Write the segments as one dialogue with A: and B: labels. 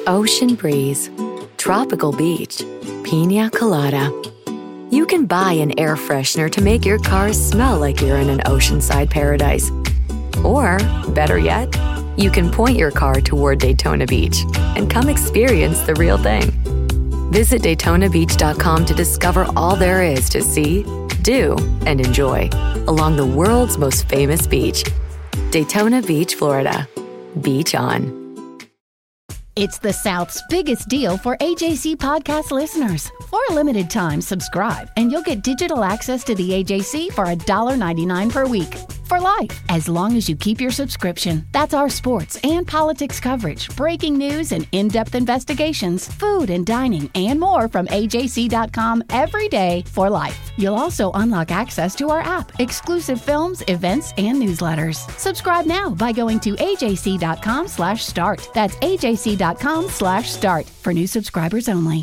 A: Ocean breeze, tropical beach, pina colada. You can buy an air freshener to make your car smell like you're in an oceanside paradise. Or, better yet, you can point your car toward Daytona Beach and come experience the real thing. Visit DaytonaBeach.com to discover all there is to see, do, and enjoy along the world's most famous beach. Daytona Beach, Florida. Beach on.
B: It's the South's biggest deal for AJC podcast listeners. For a limited time, subscribe, and you'll get digital access to the AJC for $1.99 per week. For life, as long as you keep your subscription. That's our sports and politics coverage, breaking news and in-depth investigations, food and dining, and more from AJC.com every day for life. You'll also unlock access to our app, exclusive films, events, and newsletters. Subscribe now by going to AJC.com/start. That's AJC.com/start for new subscribers only.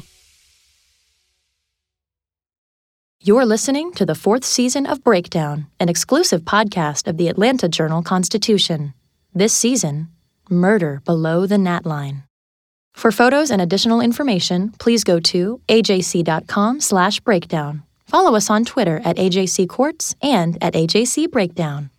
C: You're listening to the 4th season of Breakdown, an exclusive podcast of the Atlanta Journal-Constitution. This season, Murder Below the Gnat Line. For photos and additional information, please go to ajc.com/breakdown. Follow us on Twitter at AJC Courts and at AJC Breakdown.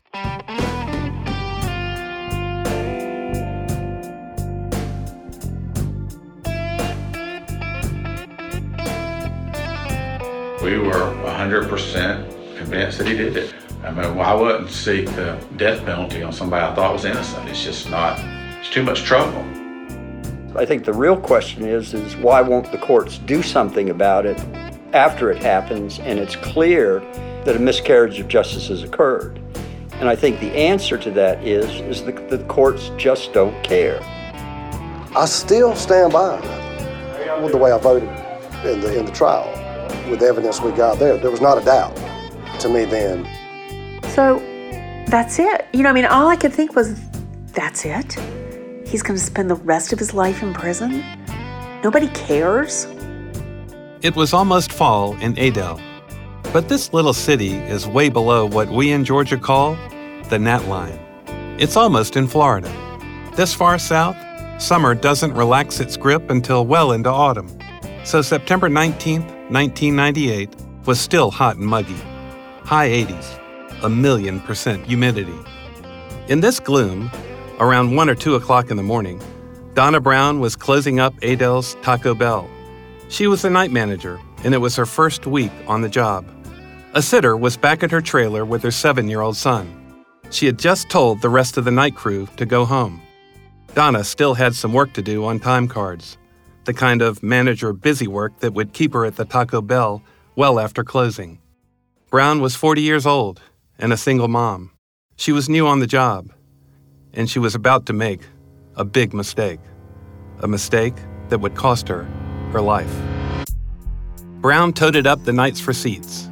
D: We were 100% convinced that he did it. I mean, why wouldn't seek the death penalty on somebody I thought was innocent? It's just not, it's too much trouble.
E: I think the real question is why won't the courts do something about it after it happens and it's clear that a miscarriage of justice has occurred? And I think the answer to that is that the courts just don't care.
F: I still stand by with the way I voted in the trial. With the evidence we got there was not a doubt to me then.
G: So that's it. All I could think was, that's it? He's going to spend the rest of his life in prison? Nobody cares?
H: It was almost fall in Adel, but this little city is way below what we in Georgia call the Gnat Line. It's almost in Florida. This far south, summer doesn't relax its grip until well into autumn. So September 19th, 1998 was still hot and muggy. High 80s, 1,000,000% humidity. In this gloom, around 1 or 2 o'clock in the morning, Donna Brown was closing up Adel's Taco Bell. She was the night manager, and it was her first week on the job. A sitter was back at her trailer with her 7-year-old son. She had just told the rest of the night crew to go home. Donna still had some work to do on time cards, the kind of manager busy work that would keep her at the Taco Bell well after closing. Brown was 40 years old and a single mom. She was new on the job, and she was about to make a big mistake. A mistake that would cost her her life. Brown toted up the night's receipts,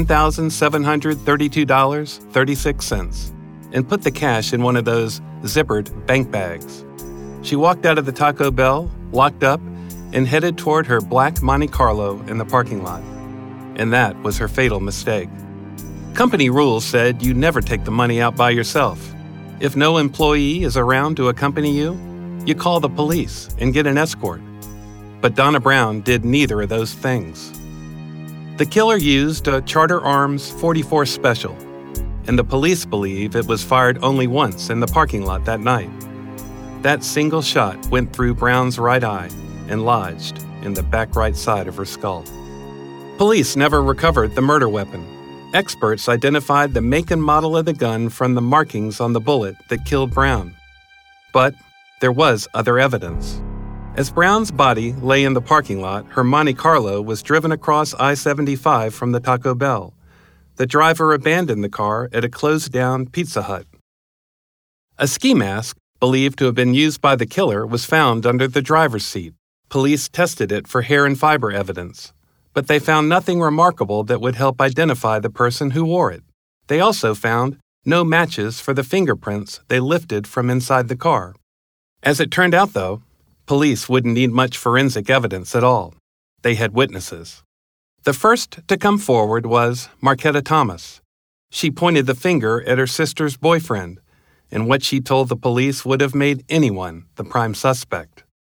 H: $1,732.36, and put the cash in one of those zippered bank bags. She walked out of the Taco Bell, locked up, and headed toward her black Monte Carlo in the parking lot. And that was her fatal mistake. Company rules said you never take the money out by yourself. If no employee is around to accompany you, you call the police and get an escort. But Donna Brown did neither of those things. The killer used a Charter Arms .44 Special, and the police believe it was fired only once in the parking lot that night. That single shot went through Brown's right eye and lodged in the back right side of her skull. Police never recovered the murder weapon. Experts identified the make and model of the gun from the markings on the bullet that killed Brown. But there was other evidence. As Brown's body lay in the parking lot, her Monte Carlo was driven across I-75 from the Taco Bell. The driver abandoned the car at a closed-down Pizza Hut. A ski mask, believed to have been used by the killer, was found under the driver's seat. Police tested it for hair and fiber evidence, but they found nothing remarkable that would help identify the person who wore it. They also found no matches for the fingerprints they lifted from inside the car. As it turned out, though, police wouldn't need much forensic evidence at all. They had witnesses. The first to come forward was Marquetta Thomas. She pointed the finger at her sister's boyfriend, and what she told the police would have made anyone the prime suspect.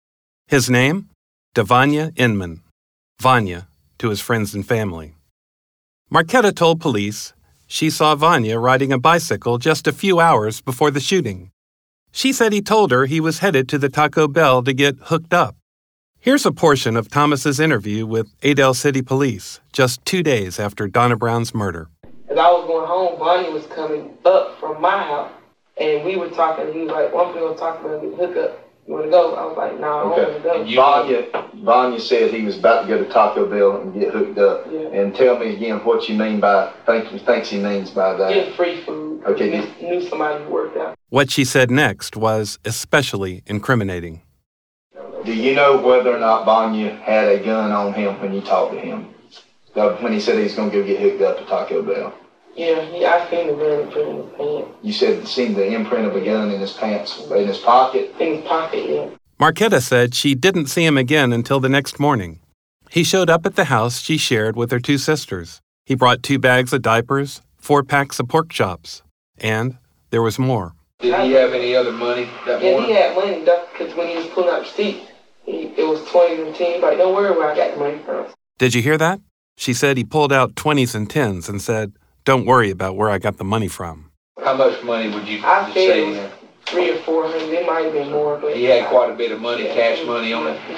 H: His name? Devanya Inman. Vanya to his friends and family. Marketa told police she saw Vanya riding a bicycle just a few hours before the shooting. She said he told her he was headed to the Taco Bell to get hooked up. Here's a portion of Thomas's interview with Adel City Police just 2 days after Donna Brown's murder.
I: As I was going home, Vanya was coming up from my house, and we were talking. He was like, "Well, I'm going to talk about the hookup. You want to go?" I was like, "No, I don't want to go."
J: Vanya said he was about to go to Taco Bell and get hooked up.
I: Yeah.
J: And tell me again what you mean by, thinks he means by that.
I: Get free food.
J: Okay.
I: Knew somebody who worked out.
H: What she said next was especially incriminating.
J: Do you know whether or not Vanya had a gun on him when you talked to him? When he said he was going to go get hooked up to Taco Bell?
I: Yeah, I seen the gun in his pants.
J: You said seen the imprint of a gun in his pants, in his pocket?
I: In his pocket, yeah.
H: Marketa said she didn't see him again until the next morning. He showed up at the house she shared with her 2 sisters. He brought 2 bags of diapers, 4 packs of pork chops, and there was more.
K: Did he have any other money that morning?
I: Yeah, he had money, because when he was pulling out the seat, it was 20s and 10s. Like, don't worry where I got the money from.
H: Did you hear that? She said he pulled out 20s and 10s and said, "Don't worry about where I got the money from."
K: How much money would you
I: I
K: say?
I: It was 300 or 400. It might have been more. But
K: he had quite a bit of money, cash money on it.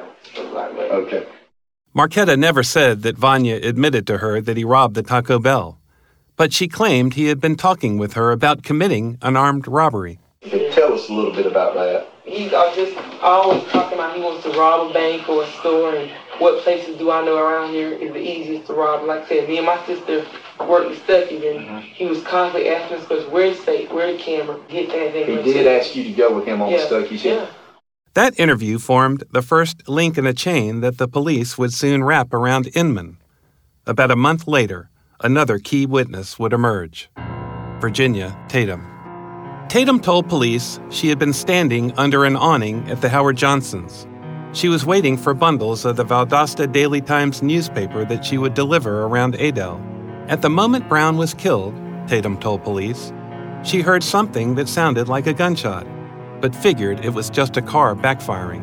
J: Okay.
H: Marketa never said that Vanya admitted to her that he robbed the Taco Bell, but she claimed he had been talking with her about committing an armed robbery.
J: Tell us a little bit about that.
I: He's just always talking about he wants to rob a bank or a store, and what places do I know around here is the easiest to rob. Like I said, me and my sister worked at Stuckey, and he was constantly asking us questions, where's the safe, where's the camera, get that thing.
J: He did ask you to go with him on Stuckey's.
I: Yeah.
H: That interview formed the first link in a chain that the police would soon wrap around Inman. About a month later, another key witness would emerge. Virginia Tatum. Tatum told police she had been standing under an awning at the Howard Johnsons. She was waiting for bundles of the Valdosta Daily Times newspaper that she would deliver around Adel. At the moment Brown was killed, Tatum told police, she heard something that sounded like a gunshot, but figured it was just a car backfiring.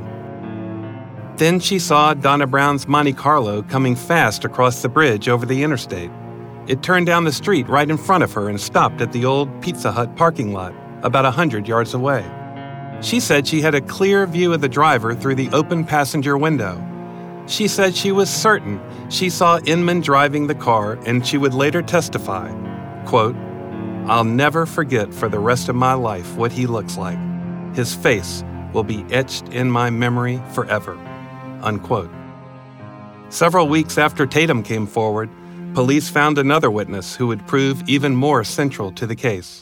H: Then she saw Donna Brown's Monte Carlo coming fast across the bridge over the interstate. It turned down the street right in front of her and stopped at the old Pizza Hut parking lot, about 100 yards away. She said she had a clear view of the driver through the open passenger window. She said she was certain she saw Inman driving the car, and she would later testify, quote, "I'll never forget for the rest of my life what he looks like. His face will be etched in my memory forever," unquote. Several weeks after Tatum came forward, police found another witness who would prove even more central to the case.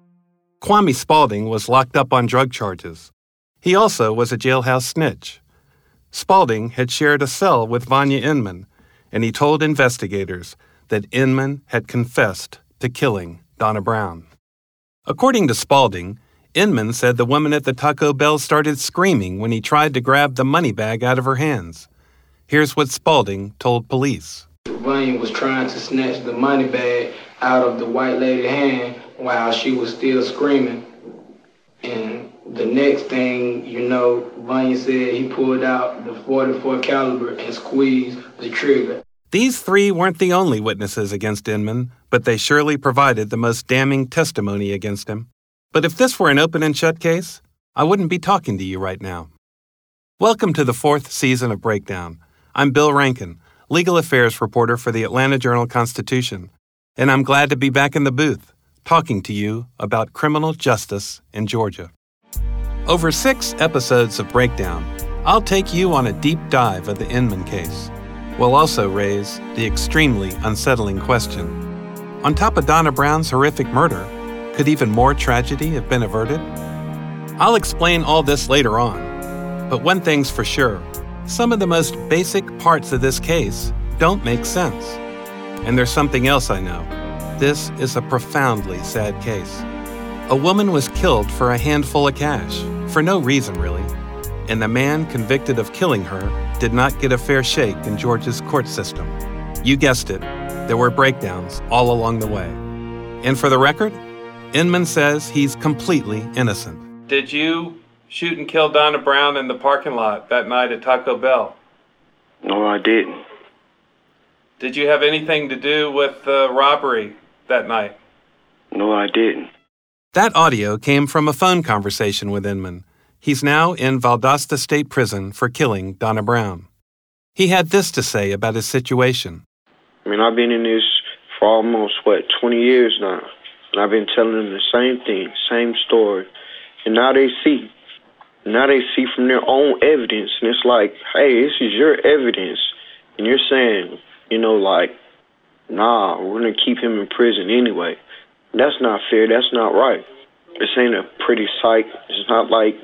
H: Kwame Spaulding was locked up on drug charges. He also was a jailhouse snitch. Spaulding had shared a cell with Vanya Inman, and he told investigators that Inman had confessed to killing Donna Brown. According to Spaulding, Inman said the woman at the Taco Bell started screaming when he tried to grab the money bag out of her hands. Here's what Spaulding told police.
L: Vanya was trying to snatch the money bag out of the white lady's hand while she was still screaming. And the next thing you know, Vanya said he pulled out the .44 caliber and squeezed the trigger.
H: These 3 weren't the only witnesses against Inman, but they surely provided the most damning testimony against him. But if this were an open and shut case, I wouldn't be talking to you right now. Welcome to the 4th season of Breakdown. I'm Bill Rankin, legal affairs reporter for the Atlanta Journal-Constitution, and I'm glad to be back in the booth, talking to you about criminal justice in Georgia. Over 6 episodes of Breakdown, I'll take you on a deep dive of the Inman case. We'll also raise the extremely unsettling question. On top of Donna Brown's horrific murder, could even more tragedy have been averted? I'll explain all this later on, but one thing's for sure. Some of the most basic parts of this case don't make sense. And there's something else I know. This is a profoundly sad case. A woman was killed for a handful of cash, for no reason really, and the man convicted of killing her did not get a fair shake in Georgia's court system. You guessed it, there were breakdowns all along the way. And for the record, Inman says he's completely innocent.
M: Did you
H: shoot and kill Donna Brown in the parking lot that night at Taco Bell?
M: No, I didn't.
H: Did you have anything to do with the robbery that night?
M: No, I didn't.
H: That audio came from a phone conversation with Inman. He's now in Valdosta State Prison for killing Donna Brown. He had this to say about his situation.
M: I mean, I've been in this for almost, 20 years now. And I've been telling them the same thing, same story. And now they see. Now they see from their own evidence. And it's like, hey, this is your evidence. And you're saying, nah, we're going to keep him in prison anyway. That's not fair. That's not right. This ain't a pretty sight. It's not like,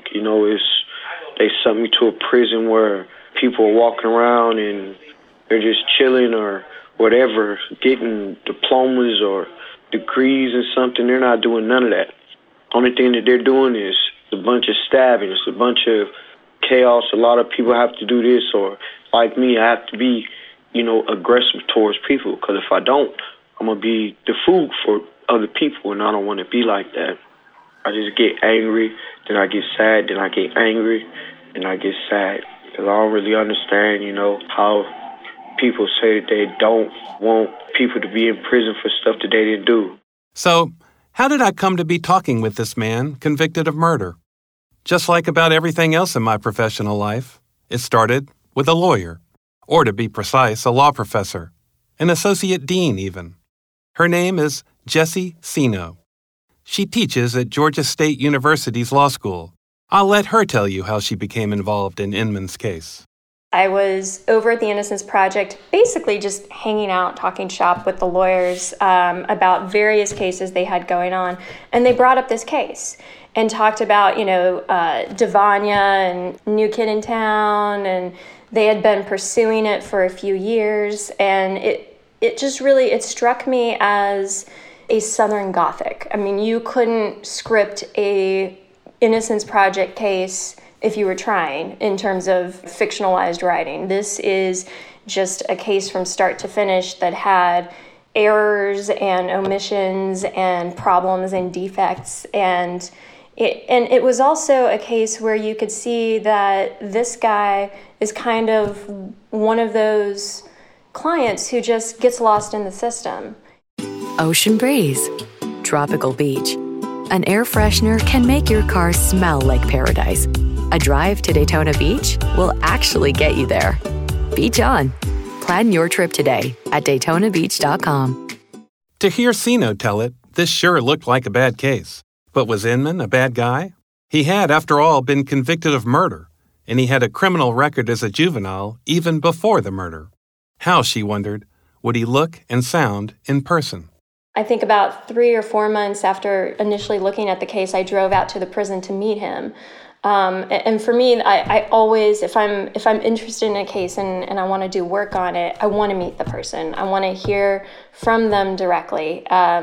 M: they sent me to a prison where people are walking around and they're just chilling or whatever, getting diplomas or degrees and something. They're not doing none of that. Only thing that they're doing is a bunch of stabbings, a bunch of chaos. A lot of people have to do this, or like me, I have to be, aggressive towards people, because if I don't, I'm going to be the food for other people, and I don't want to be like that. I just get angry, then I get sad, then I get angry, and I get sad, because I don't really understand, how people say that they don't want people to be in prison for stuff that they didn't do.
H: So, how did I come to be talking with this man convicted of murder? Just like about everything else in my professional life, it started with a lawyer, or to be precise, a law professor, an associate dean even. Her name is Jessie Sino. She teaches at Georgia State University's law school. I'll let her tell you how she became involved in Inman's case.
N: I was over at the Innocence Project, basically just hanging out, talking shop with the lawyers about various cases they had going on. And they brought up this case and talked about, Devanya and New Kid in Town, and they had been pursuing it for a few years. And it just really, it struck me as a Southern Gothic. I mean, you couldn't script a Innocence Project case if you were trying in terms of fictionalized writing. This is just a case from start to finish that had errors and omissions and problems and defects. And it was also a case where you could see that this guy is kind of one of those clients who just gets lost in the system.
A: Ocean breeze, tropical beach. An air freshener can make your car smell like paradise. A drive to Daytona Beach will actually get you there. Beach on. Plan your trip today at DaytonaBeach.com.
H: To hear Sino tell it, this sure looked like a bad case. But was Inman a bad guy? He had, after all, been convicted of murder, and he had a criminal record as a juvenile even before the murder. How, she wondered, would he look and sound in person?
N: I think about 3 or 4 months after initially looking at the case, I drove out to the prison to meet him. And for me, I always, if I'm interested in a case and I want to do work on it, I want to meet the person. I want to hear from them directly.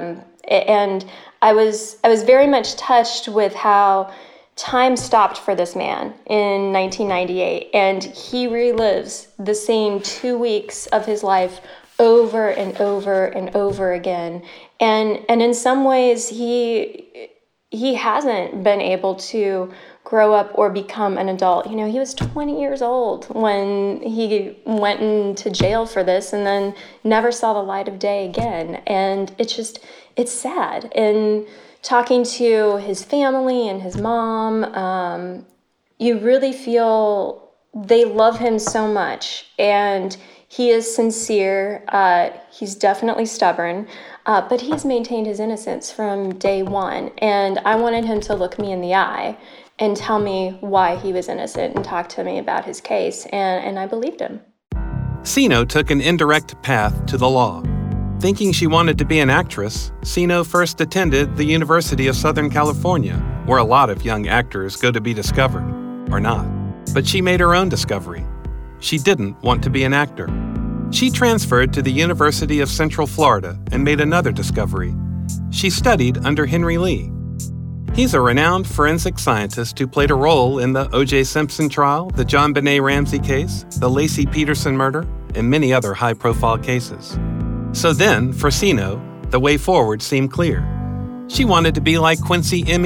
N: And I was very much touched with how time stopped for this man in 1998, and he relives the same 2 weeks of his life over and over and over again. And in some ways, he hasn't been able to grow up or become an adult. He was 20 years old when he went into jail for this and then never saw the light of day again. And it's sad. And talking to his family and his mom, you really feel they love him so much. And he is sincere. He's definitely stubborn. But he's maintained his innocence from day one. And I wanted him to look me in the eye and tell me why he was innocent and talk to me about his case. And I believed him.
H: Sino took an indirect path to the law. Thinking she wanted to be an actress, Sino first attended the University of Southern California, where a lot of young actors go to be discovered, or not. But she made her own discovery. She didn't want to be an actor. She transferred to the University of Central Florida and made another discovery. She studied under Henry Lee. He's a renowned forensic scientist who played a role in the O.J. Simpson trial, the John Benet Ramsey case, the Lacey Peterson murder, and many other high-profile cases. So then, for Sino, the way forward seemed clear. She wanted to be like Quincy M.E.,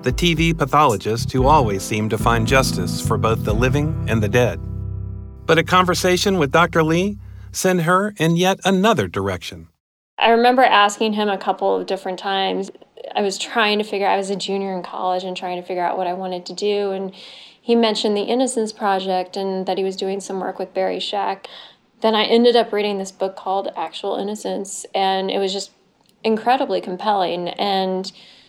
H: the TV pathologist who always seemed to find justice for both the living and the dead. But a conversation with Dr. Lee sent her in yet another direction.
N: I remember asking him a couple of different times. I was a junior in college and trying to figure out what I wanted to do. And he mentioned the Innocence Project and that he was doing some work with Barry Shack. Then I ended up reading this book called Actual Innocence, and it was just incredibly compelling. And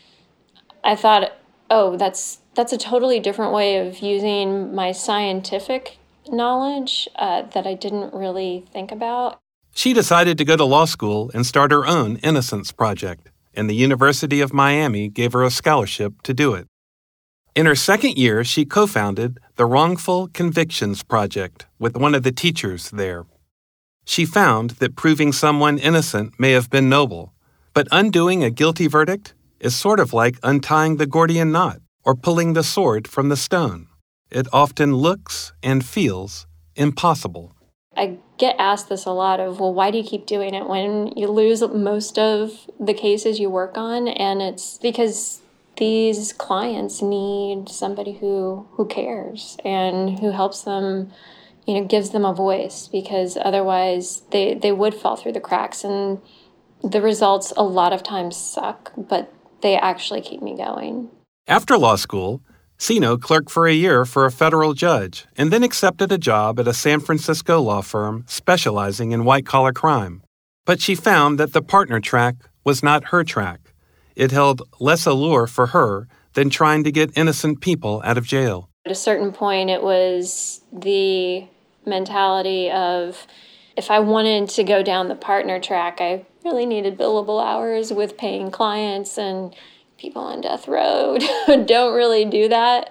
N: I thought, oh, that's a totally different way of using my scientific knowledge that I didn't really think about.
H: She decided to go to law school and start her own Innocence Project, and the University of Miami gave her a scholarship to do it. In her second year, she co-founded the Wrongful Convictions Project with one of the teachers there. She found that proving someone innocent may have been noble, but undoing a guilty verdict is sort of like untying the Gordian knot or pulling the sword from the stone. It often looks and feels impossible.
N: I get asked this a lot of, well, why do you keep doing it when you lose most of the cases you work on? And it's because these clients need somebody who cares and who helps them, gives them a voice, because otherwise they would fall through the cracks. And the results a lot of times suck, but they actually keep me going.
H: After law school, Sino clerked for a year for a federal judge and then accepted a job at a San Francisco law firm specializing in white-collar crime. But she found that the partner track was not her track. It held less allure for her than trying to get innocent people out of jail.
N: At a certain point, it was the mentality of, if I wanted to go down the partner track, I really needed billable hours with paying clients, and people on death row don't really do that.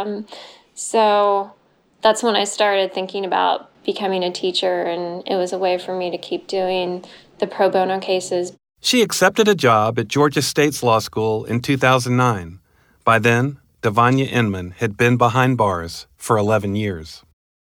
N: So that's when I started thinking about becoming a teacher, and it was a way for me to keep doing the pro bono cases.
H: She accepted a job at Georgia State's law school in 2009. By then, Devanya Inman had been behind bars for 11 years.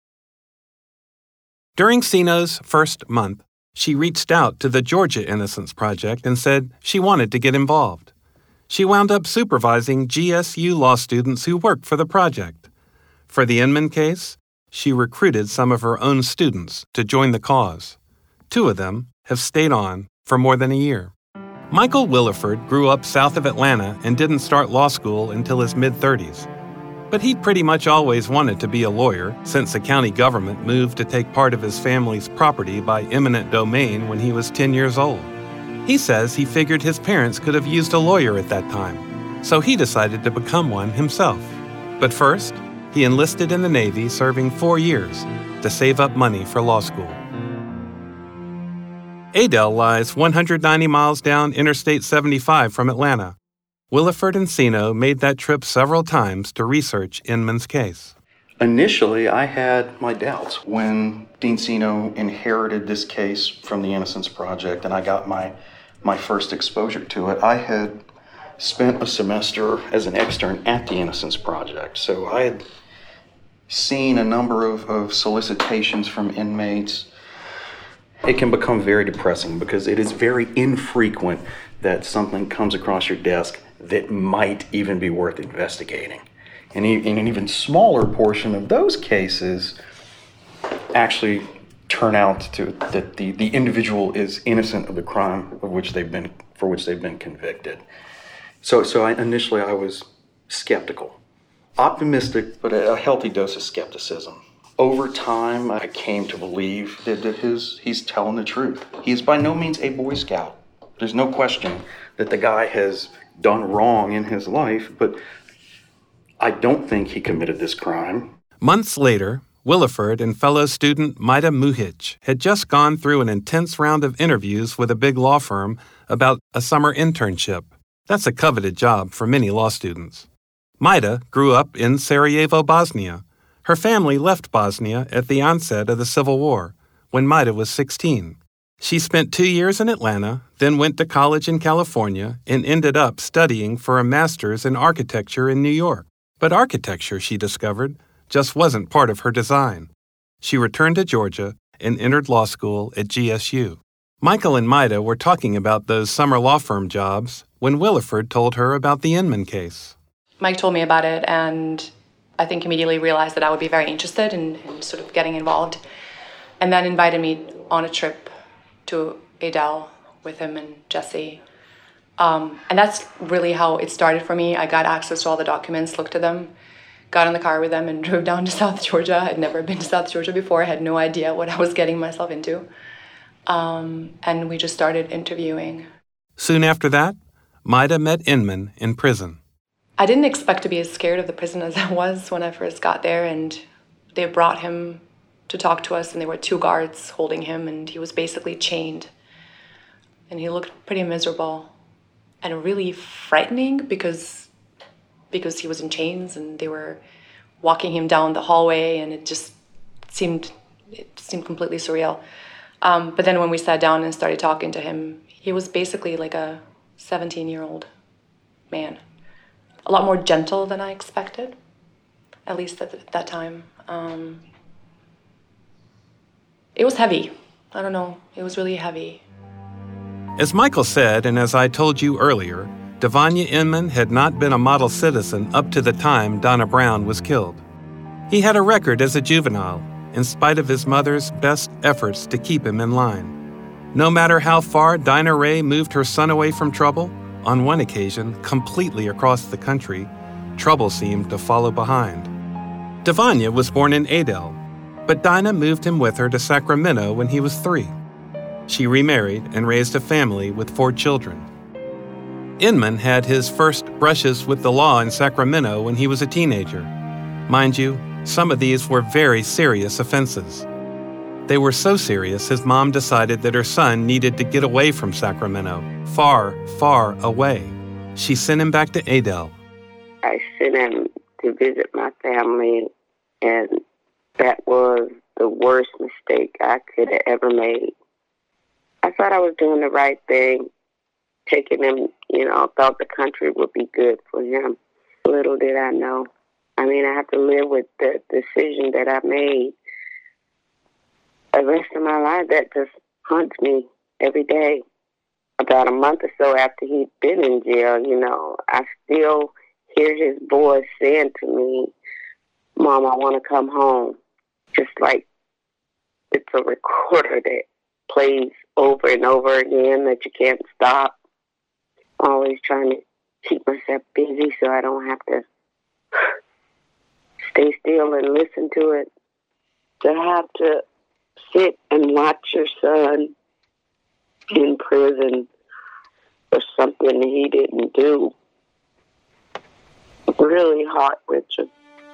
H: During Sino's first month, she reached out to the Georgia Innocence Project and said she wanted to get involved. She wound up supervising GSU law students who worked for the project. For the Inman case, she recruited some of her own students to join the cause. 2 of them have stayed on for more than a year. Michael Williford grew up south of Atlanta and didn't start law school until his mid-30s. But he'd pretty much always wanted to be a lawyer since the county government moved to take part of his family's property by eminent domain when he was 10 years old. He says he figured his parents could have used a lawyer at that time, so he decided to become one himself. But first, he enlisted in the Navy, serving 4 years to save up money for law school. Adel lies 190 miles down Interstate 75 from Atlanta. Williford and Sino made that trip several times to research Inman's case.
O: Initially, I had my doubts when Dean Sino inherited this case from the Innocence Project and I got my first exposure to it. I had spent a semester as an extern at the Innocence Project, so I had seen a number of solicitations from inmates. It can become very depressing because it is very infrequent that something comes across your desk that might even be worth investigating. And in an even smaller portion of those cases actually turn out to that the individual is innocent of the crime for which they've been convicted. So initially I was skeptical. Optimistic, but a healthy dose of skepticism. Over time, I came to believe that he's telling the truth. He is by no means a Boy Scout. There's no question that the guy has done wrong in his life, but I don't think he committed this crime.
H: Months later, Williford and fellow student Maida Muhich had just gone through an intense round of interviews with a big law firm about a summer internship. That's a coveted job for many law students. Maida grew up in Sarajevo, Bosnia. Her family left Bosnia at the onset of the Civil War, when Maida was 16. She spent 2 years in Atlanta, then went to college in California, and ended up studying for a master's in architecture in New York. But architecture, she discovered, just wasn't part of her design. She returned to Georgia and entered law school at GSU. Michael and Maida were talking about those summer law firm jobs when Williford told her about the Inman case.
P: Mike told me about it, and I think immediately realized that I would be very interested in sort of getting involved, and then invited me on a trip to Adel with him and Jesse. And that's really how it started for me. I got access to all the documents, looked at them, got in the car with them, and drove down to South Georgia. I'd never been to South Georgia before. I had no idea what I was getting myself into. And we just started interviewing.
H: Soon after that, Maida met Inman in prison.
P: I didn't expect to be as scared of the prison as I was when I first got there, and they brought him to talk to us, and there were 2 guards holding him, and he was basically chained. And he looked pretty miserable and really frightening because he was in chains, and they were walking him down the hallway, and it seemed completely surreal. But then when we sat down and started talking to him, he was basically like a 17-year-old man. A lot more gentle than I expected, at least at that time. It was heavy. I don't know. It was really heavy.
H: As Michael said, and as I told you earlier, Devanya Inman had not been a model citizen up to the time Donna Brown was killed. He had a record as a juvenile, in spite of his mother's best efforts to keep him in line. No matter how far Dinah Ray moved her son away from trouble, on one occasion, completely across the country, trouble seemed to follow behind. Devanya was born in Adel, but Dinah moved him with her to Sacramento when he was 3. She remarried and raised a family with 4 children. Inman had his first brushes with the law in Sacramento when he was a teenager. Mind you, some of these were very serious offenses. They were so serious his mom decided that her son needed to get away from Sacramento, far, far away. She sent him back to Adel.
Q: I sent him to visit my family, and that was the worst mistake I could have ever made. I thought I was doing the right thing, taking him, thought the country would be good for him. Little did I know. I have to live with the decision that I made. The rest of my life, that just haunts me every day. About a month or so after he'd been in jail, I still hear his voice saying to me, "Mom, I want to come home." Just like it's a recorder that plays over and over again that you can't stop. Always trying to keep myself busy so I don't have to stay still and listen to it. To have to sit and watch your son in prison for something he didn't do. Really heart-wrenching.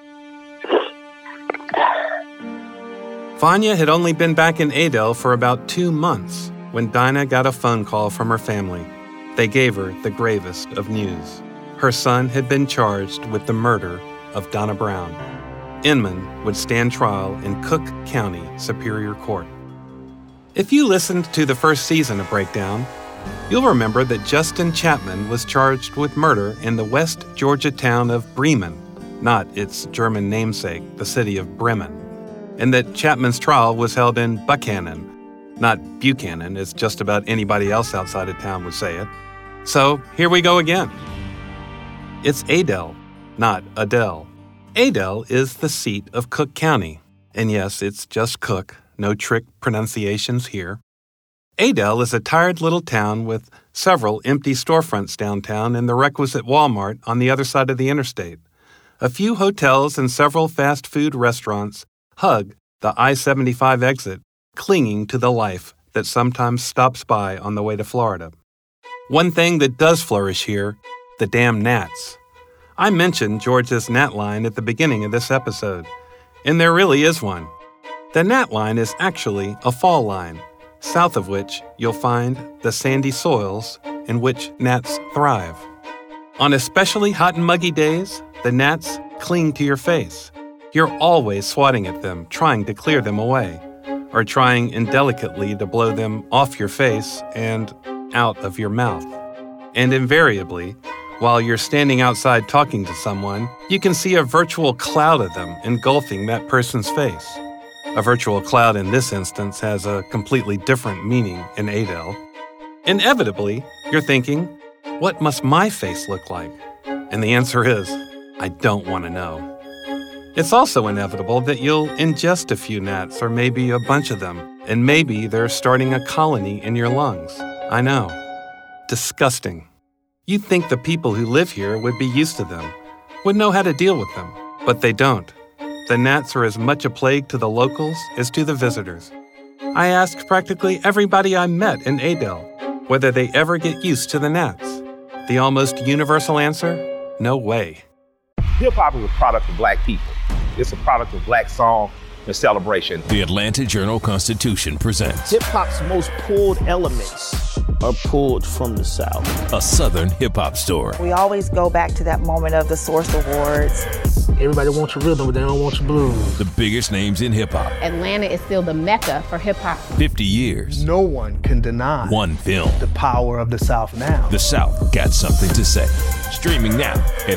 H: Vanya had only been back in Adel for about 2 months when Dinah got a phone call from her family. They gave her the gravest of news. Her son had been charged with the murder of Donna Brown. Inman would stand trial in Cook County Superior Court. If you listened to the first season of Breakdown, you'll remember that Justin Chapman was charged with murder in the West Georgia town of Bremen, not its German namesake, the city of Bremen, and that Chapman's trial was held in Buchanan, not Buchanan, as just about anybody else outside of town would say it. So here we go again. It's Adel, not Adele. Adel is the seat of Cook County. And yes, it's just Cook, no trick pronunciations here. Adel is a tired little town with several empty storefronts downtown and the requisite Walmart on the other side of the interstate. A few hotels and several fast food restaurants hug the I-75 exit, clinging to the life that sometimes stops by on the way to Florida. One thing that does flourish here, the damn gnats. I mentioned Georgia's gnat line at the beginning of this episode, and there really is one. The gnat line is actually a fall line, south of which you'll find the sandy soils in which gnats thrive. On especially hot and muggy days, the gnats cling to your face. You're always swatting at them, trying to clear them away, or trying indelicately to blow them off your face and out of your mouth. And invariably, while you're standing outside talking to someone, you can see a virtual cloud of them engulfing that person's face. A virtual cloud in this instance has a completely different meaning in Adel. Inevitably, you're thinking, what must my face look like? And the answer is I don't want to know. It's also inevitable that you'll ingest a few gnats or maybe a bunch of them, and maybe they're starting a colony in your lungs. I know. Disgusting. You'd think the people who live here would be used to them, would know how to deal with them, but they don't. The gnats are as much a plague to the locals as to the visitors. I asked practically everybody I met in Adel whether they ever get used to the gnats. The almost universal answer? No way.
R: Hip-hop is a product of black people. It's a product of black song and celebration.
S: The Atlanta Journal-Constitution presents
T: hip-hop's most pulled elements are pulled from the South.
S: A Southern hip-hop story.
U: We always go back to that moment of the Source Awards.
T: Everybody wants your rhythm, but they don't want your blues.
S: The biggest names in hip-hop.
V: Atlanta is still the mecca for hip-hop.
S: 50 years.
W: No one can deny
S: one film.
W: The power of the South now.
S: The South got something to say. Streaming now at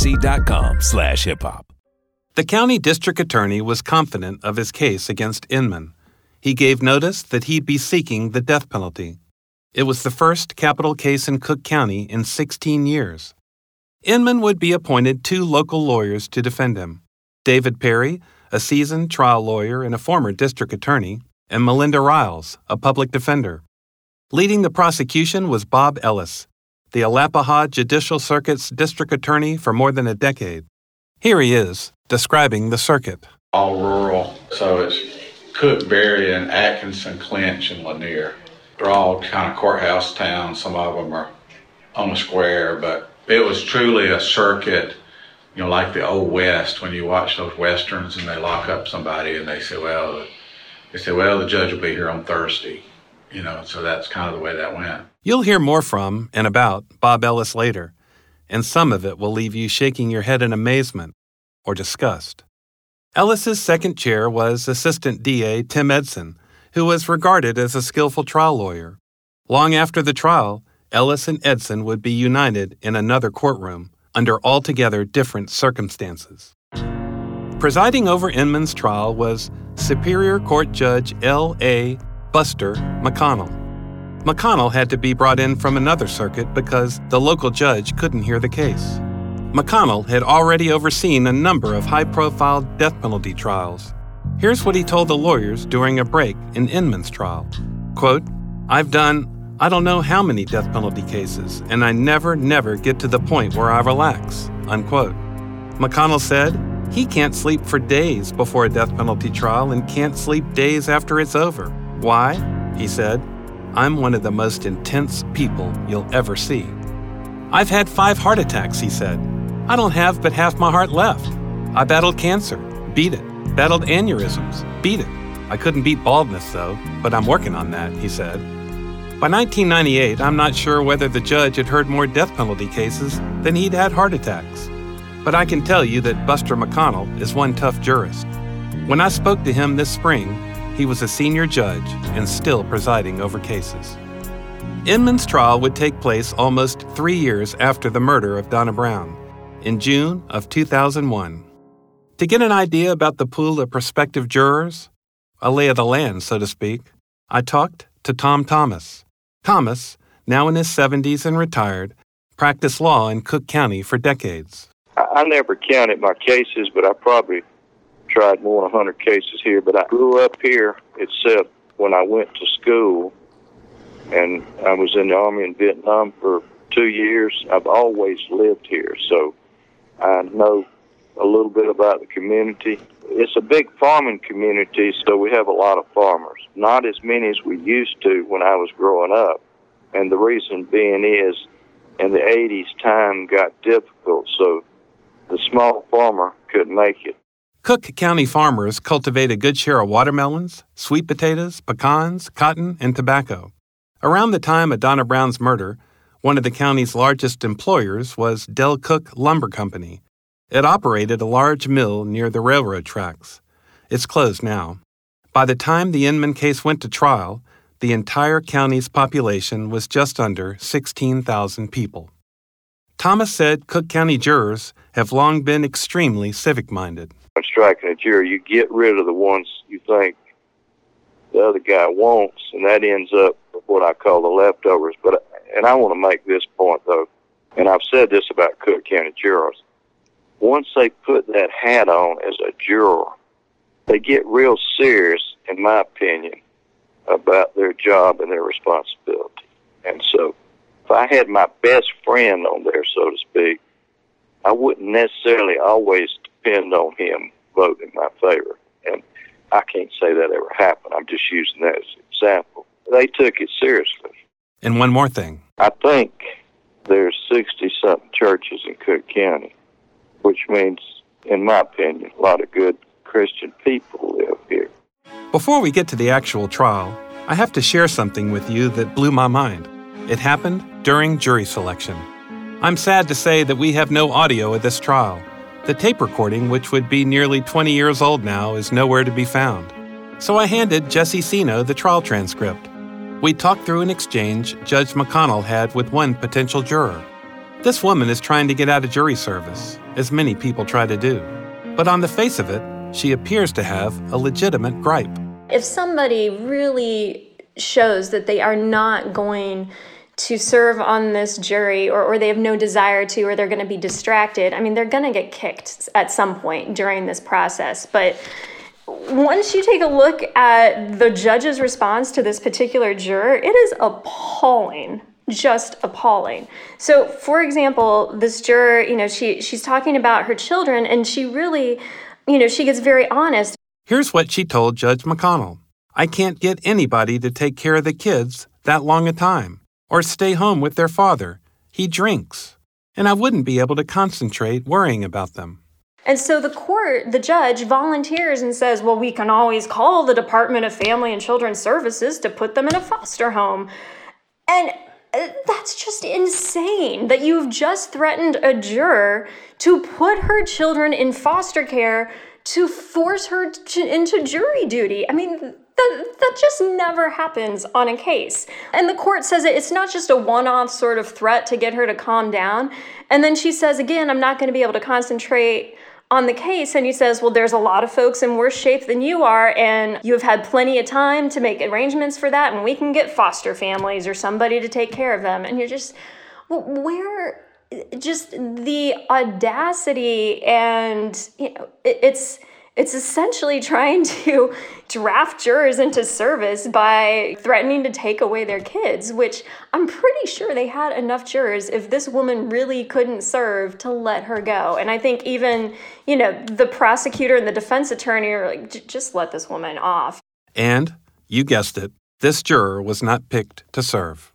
S: ajc.com/hiphop.
H: The county district attorney was confident of his case against Inman. He gave notice that he'd be seeking the death penalty. It was the first capital case in Cook County in 16 years. Inman would be appointed 2 local lawyers to defend him: David Perry, a seasoned trial lawyer and a former district attorney, and Melinda Riles, a public defender. Leading the prosecution was Bob Ellis, the Alapaha Judicial Circuit's district attorney for more than a decade. Here he is, describing the circuit.
D: All rural, so it's Cook, Berrien, Atkinson, Clinch, and Lanier. They're all kind of courthouse towns. Some of them are on the square, but it was truly a circuit, like the old West, when you watch those Westerns and they lock up somebody and they say, well, the judge will be here on Thursday. So that's kind of the way that went.
H: You'll hear more from and about Bob Ellis later, and some of it will leave you shaking your head in amazement or disgust. Ellis's second chair was Assistant DA Tim Edson, who was regarded as a skillful trial lawyer. Long after the trial, Ellis and Edson would be united in another courtroom under altogether different circumstances. Presiding over Inman's trial was Superior Court Judge L.A. Buster McConnell. McConnell had to be brought in from another circuit because the local judge couldn't hear the case. McConnell had already overseen a number of high-profile death penalty trials. Here's what he told the lawyers during a break in Inman's trial. Quote, "I've done I don't know how many death penalty cases, and I never get to the point where I relax," unquote. McConnell said he can't sleep for days before a death penalty trial and can't sleep days after it's over. Why? He said, "I'm one of the most intense people you'll ever see." "I've had 5 heart attacks," he said. "I don't have but half my heart left. I battled cancer, beat it. Battled aneurysms, beat it. I couldn't beat baldness, though, but I'm working on that," he said. By 1998, I'm not sure whether the judge had heard more death penalty cases than he'd had heart attacks. But I can tell you that Buster McConnell is one tough jurist. When I spoke to him this spring, he was a senior judge and still presiding over cases. Inman's trial would take place almost 3 years after the murder of Donna Brown, in June of 2001. To get an idea about the pool of prospective jurors, a lay of the land, so to speak, I talked to Tom Thomas. Thomas, now in his 70s and retired, practiced law in Cook County for decades.
M: I never counted my cases, but I probably tried more than 100 cases here. But I grew up here, except when I went to school, and I was in the Army in Vietnam for 2 years. I've always lived here, so I know a little bit about the community. It's a big farming community, so we have a lot of farmers. Not as many as we used to when I was growing up. And the reason being is, in the 80s, time got difficult, so the small farmer couldn't make it.
H: Cook County farmers cultivate a good share of watermelons, sweet potatoes, pecans, cotton, and tobacco. Around the time of Donna Brown's murder, one of the county's largest employers was Del Cook Lumber Company. It operated a large mill near the railroad tracks. It's closed now. By the time the Inman case went to trial, the entire county's population was just under 16,000 people. Thomas said Cook County jurors have long been extremely civic-minded.
M: When striking a jury, you get rid of the ones you think the other guy wants, and that ends up with what I call the leftovers. And I want to make this point, though, and I've said this about Cook County jurors.
B: once they put that hat on as a juror, they get real serious, in my opinion, about their job and their responsibility. And so if I had my best friend on there, so to speak, I wouldn't necessarily always depend on him voting in my favor. And I can't say that ever happened. I'm just using that as an example. They took it seriously.
H: And one more thing.
B: I think there's 60-something churches in Cook County, which means, in my opinion, a lot of good Christian people live here.
H: Before we get to the actual trial, I have to share something with you that blew my mind. It happened during jury selection. I'm sad to say that we have no audio of this trial. The tape recording, which would be nearly 20 years old now, is nowhere to be found. So I handed Jesse Sino the trial transcript. We talked through an exchange Judge McConnell had with one potential juror. This woman is trying to get out of jury service, as many people try to do. But on the face of it, she appears to have a legitimate gripe.
N: If somebody really shows that they are not going to serve on this jury, or they have no desire to, or they're going to be distracted, I mean, they're going to get kicked at some point during this process. But once you take a look at the judge's response to this particular juror, it is appalling. Just appalling. So, for example, this juror, she's talking about her children, and she really, she gets very honest.
H: Here's what she told Judge McConnell. I can't get anybody to take care of the kids that long a time, or stay home with their father. He drinks, and I wouldn't be able to concentrate worrying about them.
N: And so the judge volunteers and says, well, we can always call the Department of Family and Children's Services to put them in a foster home. And that's just insane that you've just threatened a juror to put her children in foster care to force her into jury duty. I mean, that just never happens on a case. And the court says it's not just a one-off sort of threat to get her to calm down. And then she says, again, I'm not going to be able to concentrate on the case. And he says, well, there's a lot of folks in worse shape than you are, and you have had plenty of time to make arrangements for that, and we can get foster families or somebody to take care of them. And you're just, where, just the audacity, and it's essentially trying to draft jurors into service by threatening to take away their kids, which I'm pretty sure they had enough jurors, if this woman really couldn't serve, to let her go. And I think even, the prosecutor and the defense attorney are like, just let this woman off.
H: And, you guessed it, this juror was not picked to serve.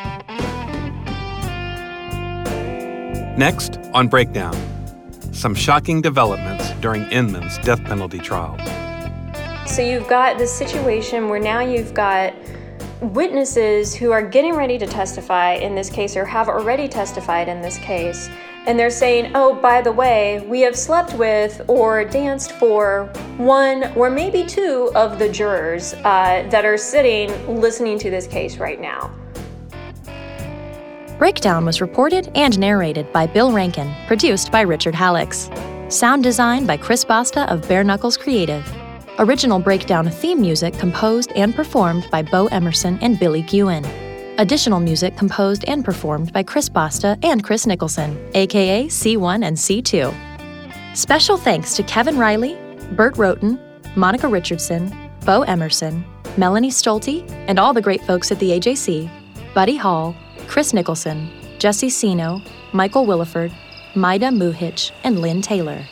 H: Next on Breakdown. Some shocking developments during Inman's death penalty trial.
N: So you've got this situation where now you've got witnesses who are getting ready to testify in this case, or have already testified in this case, and they're saying, oh, by the way, we have slept with or danced for one or maybe two of the jurors that are sitting listening to this case right now.
C: Breakdown was reported and narrated by Bill Rankin, produced by Richard Hallex. Sound design by Chris Basta of Bare Knuckles Creative. Original Breakdown theme music composed and performed by Bo Emerson and Billy Guin. Additional music composed and performed by Chris Basta and Chris Nicholson, aka C1 and C2. Special thanks to Kevin Riley, Bert Roten, Monica Richardson, Bo Emerson, Melanie Stolte, and all the great folks at the AJC, Buddy Hall, Chris Nicholson, Jesse Sino, Michael Williford, Maida Muhich, and Lynn Taylor.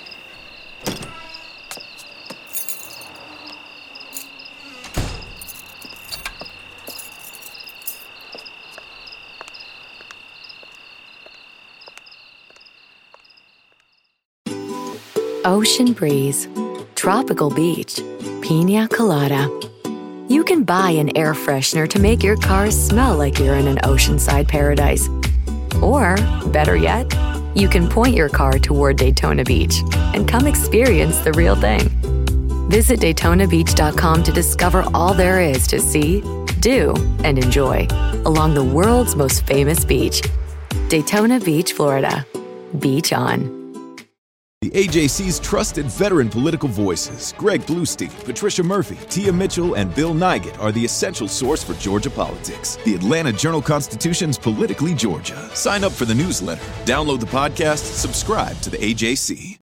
A: Ocean breeze, tropical beach, pina colada. You can buy an air freshener to make your car smell like you're in an oceanside paradise. Or, better yet, you can point your car toward Daytona Beach and come experience the real thing. Visit DaytonaBeach.com to discover all there is to see, do, and enjoy along the world's most famous beach. Daytona Beach, Florida. Beach on.
S: The AJC's trusted veteran political voices, Greg Bluestein, Patricia Murphy, Tia Mitchell, and Bill Nygut, are the essential source for Georgia politics. The Atlanta Journal-Constitution's Politically Georgia. Sign up for the newsletter, download the podcast, subscribe to the AJC.